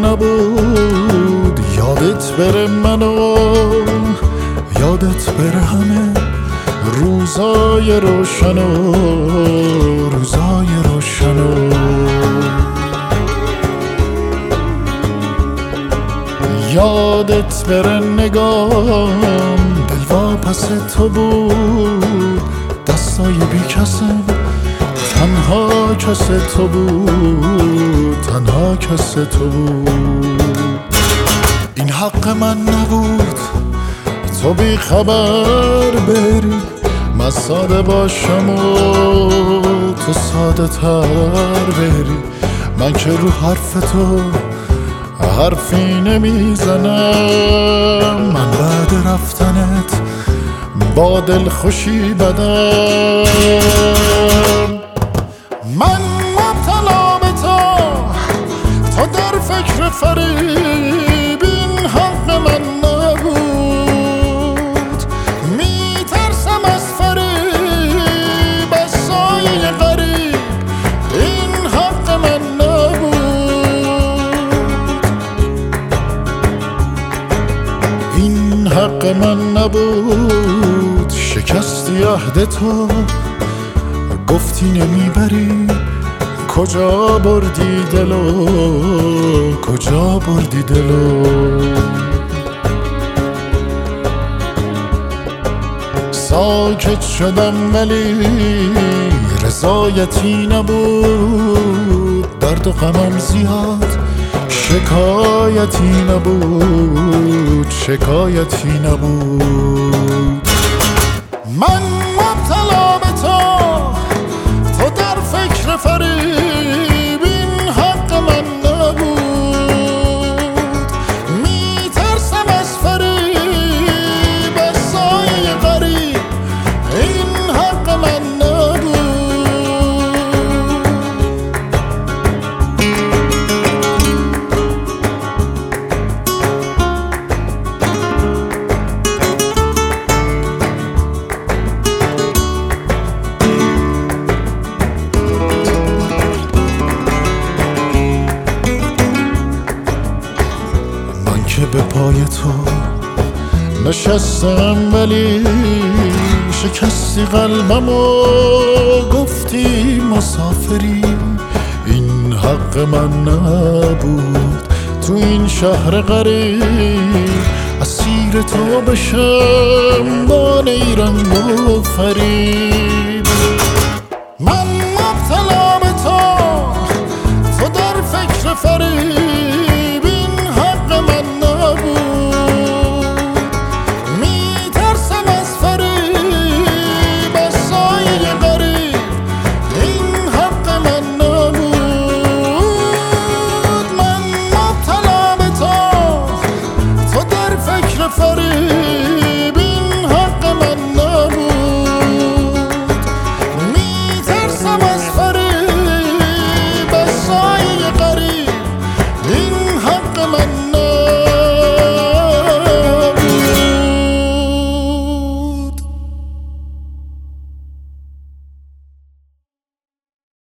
نبود یادت بره منو، یادت بره همه روزای روشنو، روزای روشنو. یادت بره نگام دلوا پس تو بود، دستای بی کسم تنها کس تو بود، تنها کس تو بود. این حق من نبود تو بی خبر بری، من ساده باشم و تو ساده تر بری. من که رو حرف تو حرفی نمیزنم، من بعد رفتنت با دل خوشی بدم. من مبتلا به تو در فکر فریب، این حق من نبود. میترسم از فریب، از سایه غریب، این حق من نبود. این حق من نبود. شکستی عهد تو، گفتی نمیبری، کجا بردی دلو، کجا بردی دلو. ساکت شدم ولی رضایتی نبود، درد و غمم زیاد شکایتی نبود، شکایتی نبود. من مبتلا به تو در فکر فریب، این حق من نبود. میترسم از فریب، از سایه غریب، این حق من نبود. که به پای تو نشستم ولی شکستی قلبم و گفتی مسافری، این حق من نبود. تو این شهر غریب اسیر تو بشم با نیرنگ و فریب.